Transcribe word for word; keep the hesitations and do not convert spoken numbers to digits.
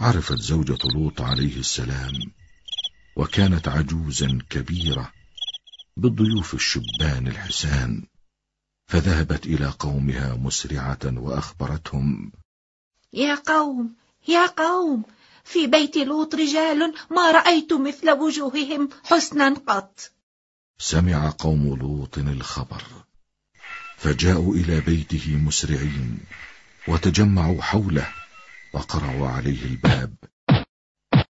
عرفت زوجة لوط عليه السلام، وكانت عجوزا كبيرة بالضيوف الشبان الحسان، فذهبت إلى قومها مسرعة وأخبرتهم: يا قوم يا قوم، في بيت لوط رجال ما رأيت مثل وجوههم حسنا قط. سمع قوم لوط الخبر، فجاءوا إلى بيته مسرعين، وتجمعوا حوله وقرعوا عليه الباب،